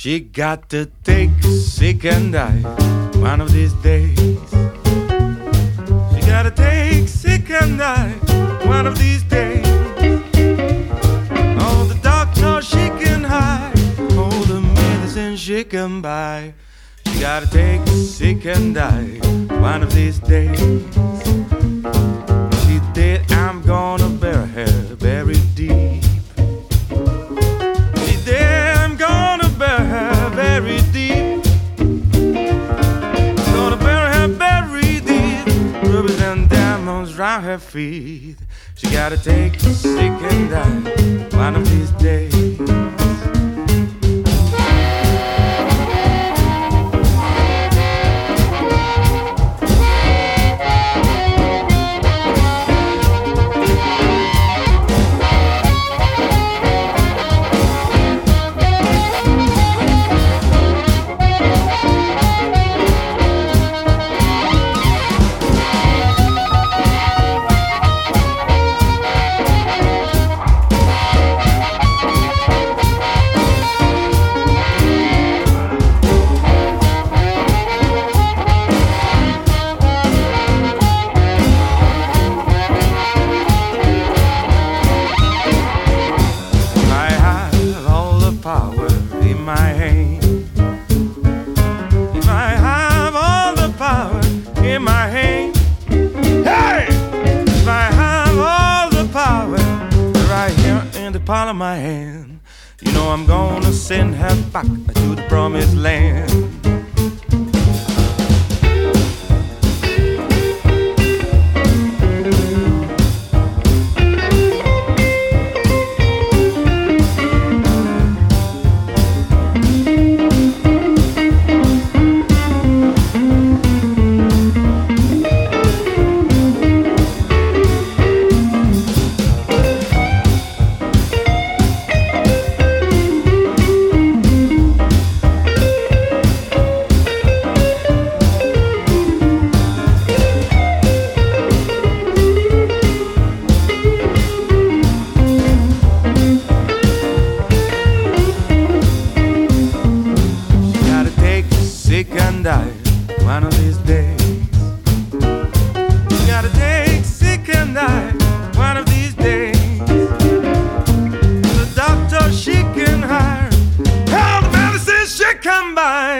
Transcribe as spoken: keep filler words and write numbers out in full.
She got to take sick and die one of these days. She got to take sick and die one of these days. Oh, the doctor she can hide, all the medicine she can buy. She got to take sick and die one of these days. She did, I'm gonna bury her buried deep. She did, I'm gonna bury her buried deep. Gonna bury her buried deep. Rubies and diamonds round her feet. She gotta take sick and die one of these days. Palm of my hand, you know I'm gonna send her back to the promised land. One of these days, you gotta take sick and die. One of these days, the doctor she can hire, all the medicine she can buy.